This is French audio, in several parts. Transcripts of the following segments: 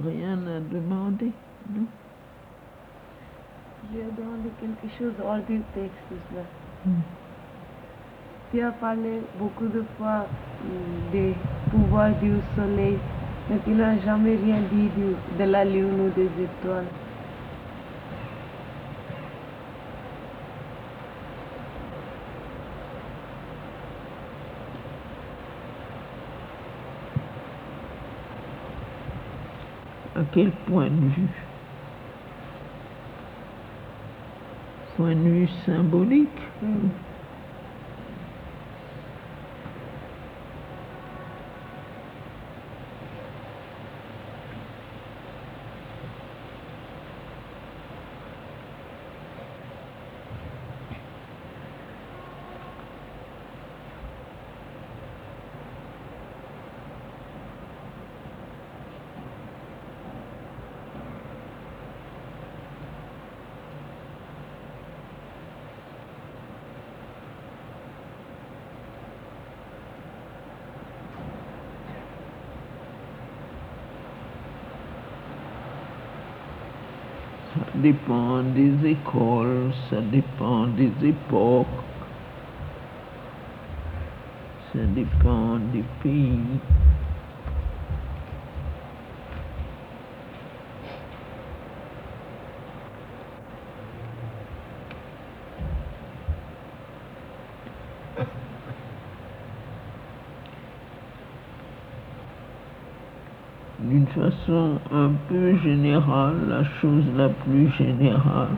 Rien à demander, non? J'ai demandé quelque chose hors du texte, là. Tu as parlé beaucoup de fois des pouvoirs du soleil, mais tu n'as jamais rien dit de la lune ou des étoiles. À quel point de vue? Point de vue symbolique? Ça dépend des écoles, ça dépend des époques, ça dépend des pays. D'une façon un peu générale, la chose la plus générale,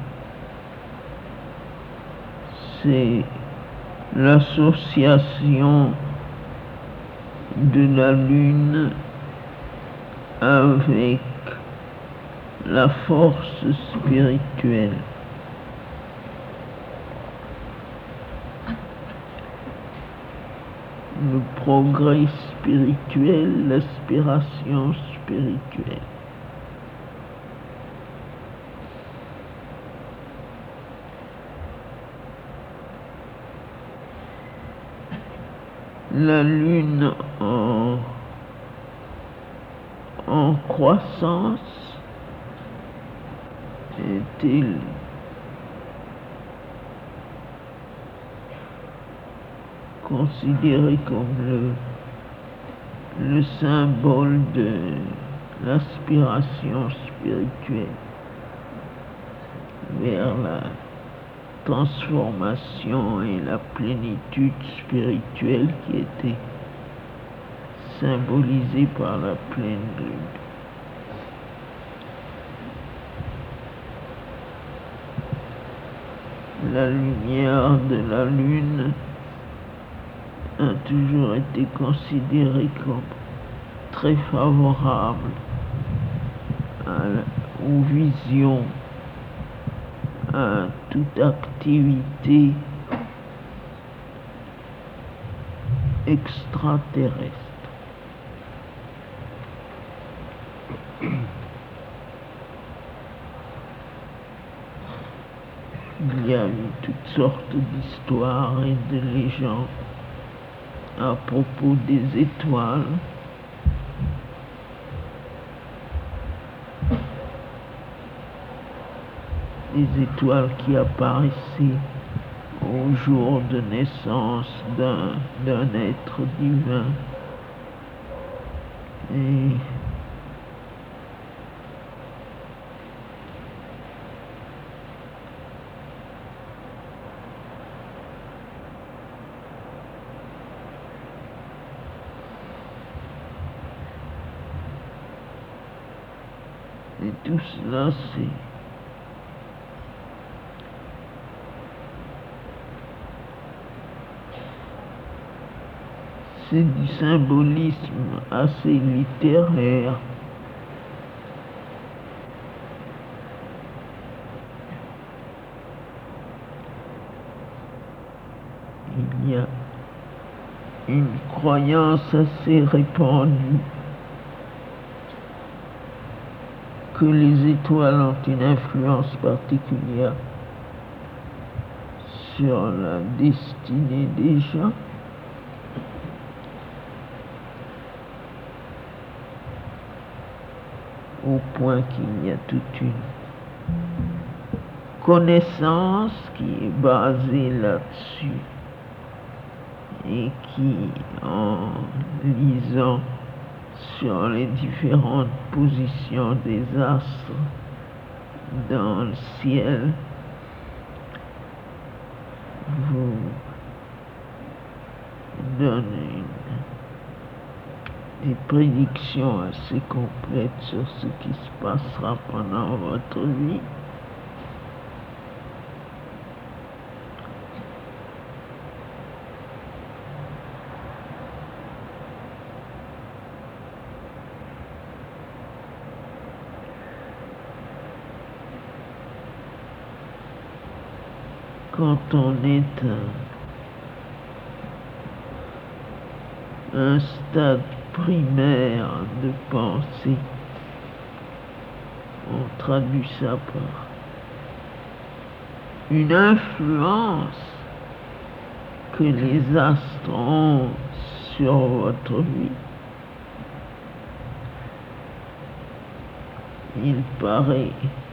c'est l'association de la Lune avec la force spirituelle. Le progrès spirituel, l'aspiration spirituelle. La Lune en croissance est-il considéré comme le symbole de l'aspiration spirituelle vers la transformation et la plénitude spirituelle qui était symbolisée par la pleine lune. La lumière de la lune a toujours été considérée comme très favorable aux visions, à toute activité extraterrestre. Il y a eu toutes sortes d'histoires et de légendes à propos des étoiles. Des étoiles qui apparaissaient au jour de naissance d'un être divin. Et tout cela, c'est du symbolisme assez littéraire. Il y a une croyance assez répandue que les étoiles ont une influence particulière sur la destinée des gens. au point qu'il y a toute une connaissance qui est basée là-dessus et qui, en lisant sur les différentes positions des astres dans le ciel, vous donne des prédictions assez complètes sur ce qui se passera pendant votre vie. Quand on est à un stade primaire de pensée, on traduit ça par une influence que les astres ont sur votre vie. Il paraît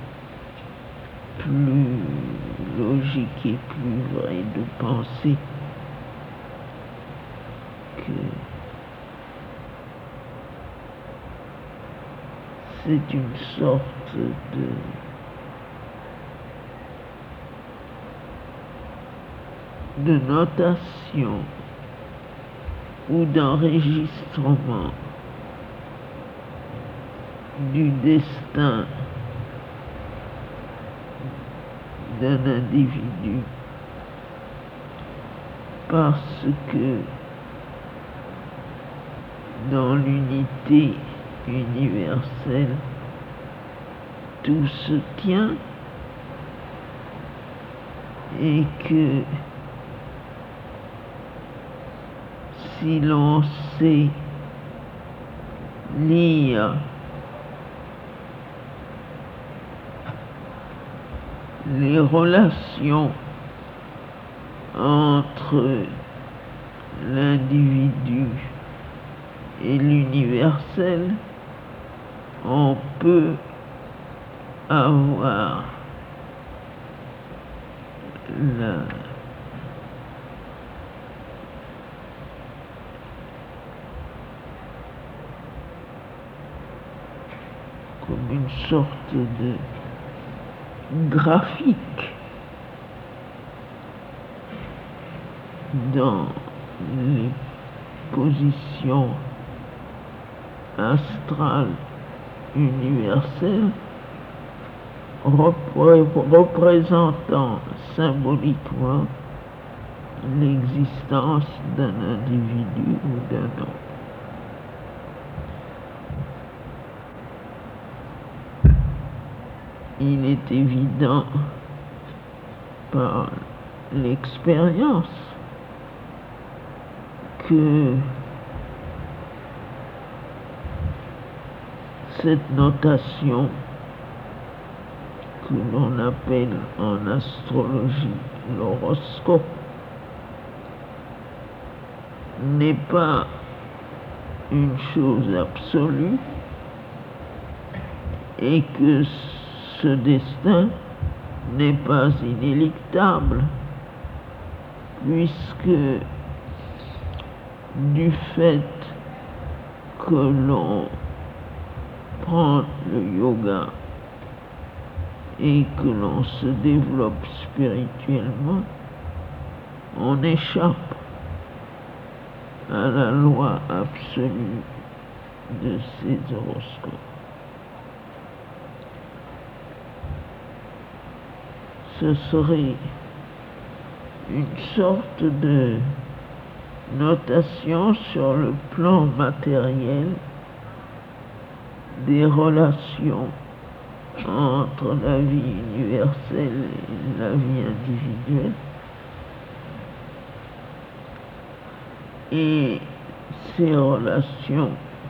plus logique et plus vrai de penser que c'est une sorte de notation ou d'enregistrement du destin d'un individu, parce que dans l'unité universelle, tout se tient et que si l'on sait lire les relations entre l'individu et l'universel, on peut avoir comme une sorte de graphique dans les positions astrales universelles, représentant symboliquement l'existence d'un individu ou d'un autre. Il est évident par l'expérience que cette notation que l'on appelle en astrologie l'horoscope n'est pas une chose absolue et que ce destin n'est pas inéluctable, puisque du fait que l'on prend le yoga et que l'on se développe spirituellement, on échappe à la loi absolue de ces horoscopes. Ce serait une sorte de notation sur le plan matériel des relations entre la vie universelle et la vie individuelle. Et ces relations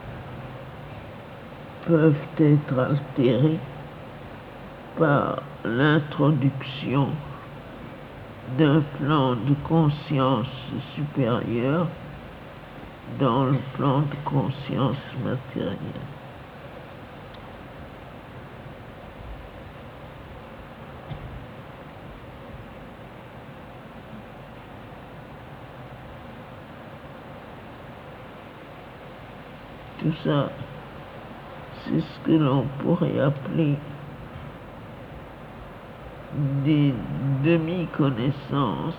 peuvent être altérées par l'introduction d'un plan de conscience supérieur dans le plan de conscience matérielle. Tout ça, c'est ce que l'on pourrait appeler des demi-connaissances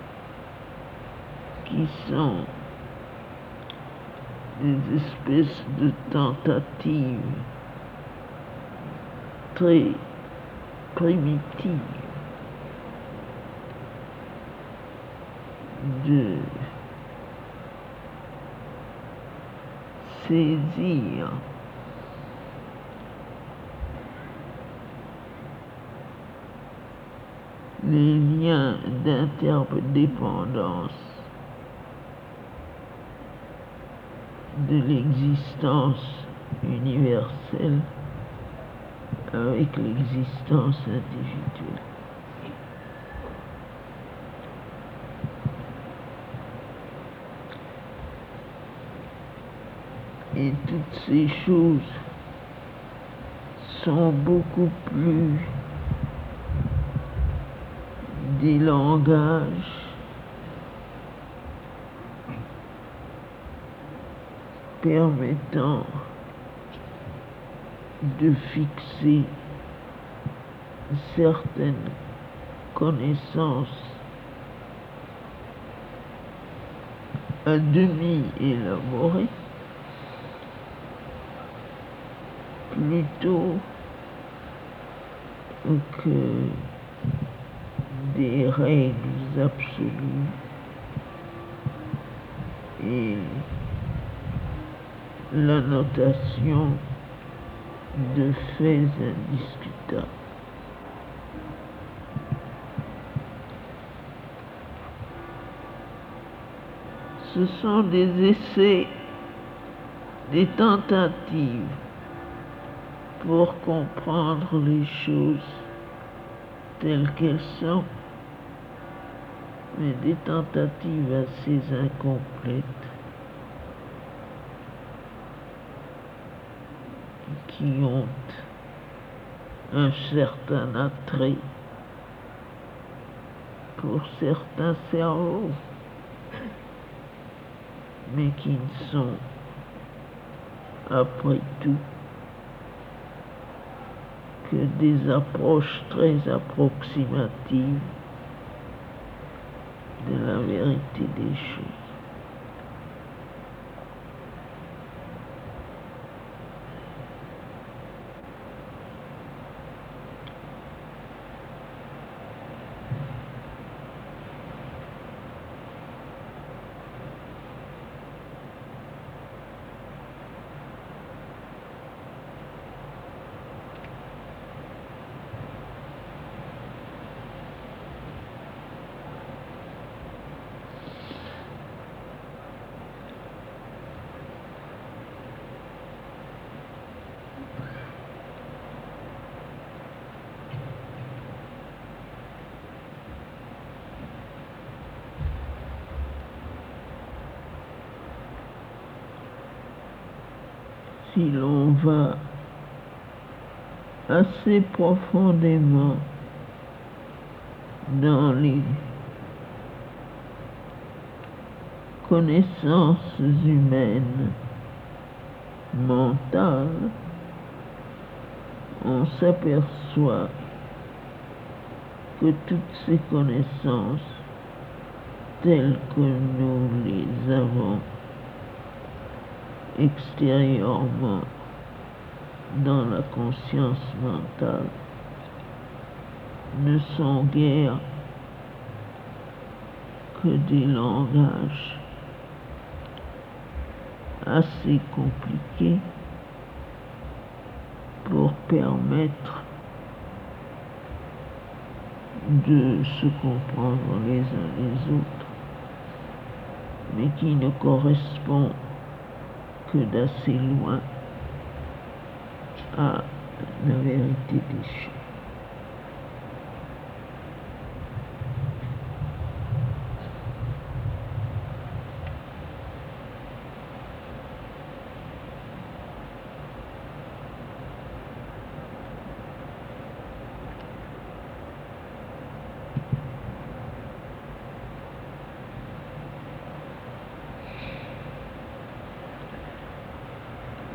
qui sont des espèces de tentatives très primitives de saisir les liens d'interdépendance de l'existence universelle avec l'existence individuelle. Et toutes ces choses sont beaucoup plus des langages permettant de fixer certaines connaissances à demi élaborées plutôt que des règles absolues et la notation de faits indiscutables. Ce sont des essais, des tentatives pour comprendre les choses telles qu'elles sont, mais des tentatives assez incomplètes qui ont un certain attrait pour certains cerveaux, mais qui ne sont, après tout, que des approches très approximatives de la vérité des choses. Si l'on va assez profondément dans les connaissances humaines mentales, on s'aperçoit que toutes ces connaissances, telles que nous les avons extérieurement dans la conscience mentale, ne sont guère que des langages assez compliqués pour permettre de se comprendre les uns les autres, mais qui ne correspondent que d'assez loin à la vérité des choses.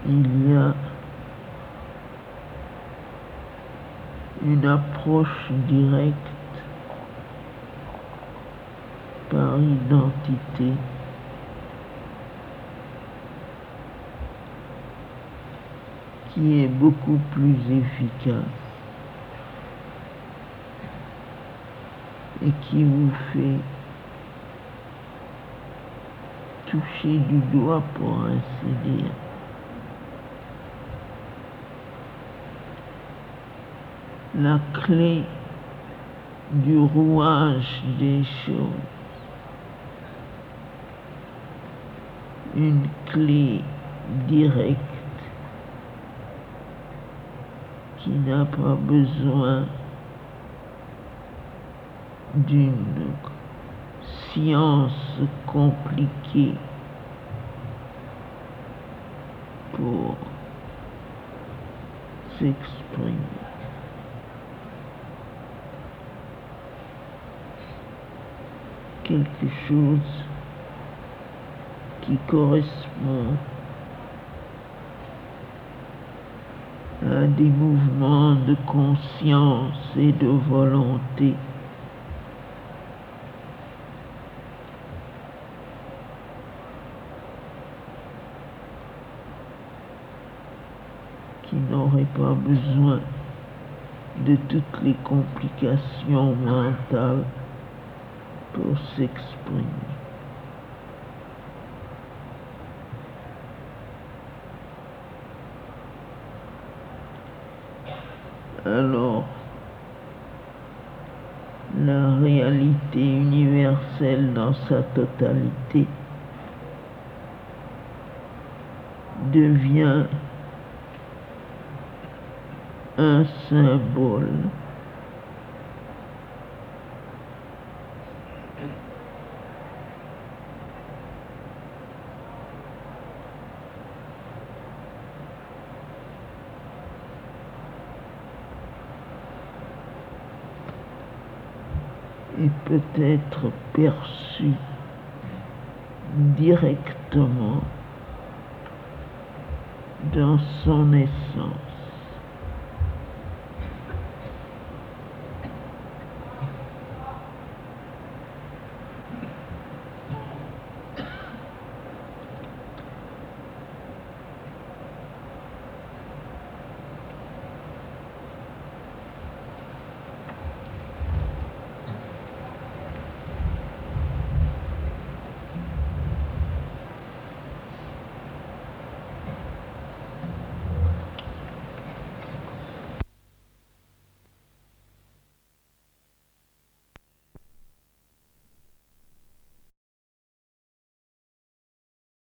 il y a une approche directe par identité qui est beaucoup plus efficace et qui vous fait toucher du doigt, pour ainsi dire, la clé du rouage des choses, une clé directe qui n'a pas besoin d'une science compliquée pour s'exprimer. Quelque chose qui correspond à des mouvements de conscience et de volonté qui n'auraient pas besoin de toutes les complications mentales pour s'exprimer. Alors, la réalité universelle dans sa totalité devient un symbole et peut être perçu directement dans son essence.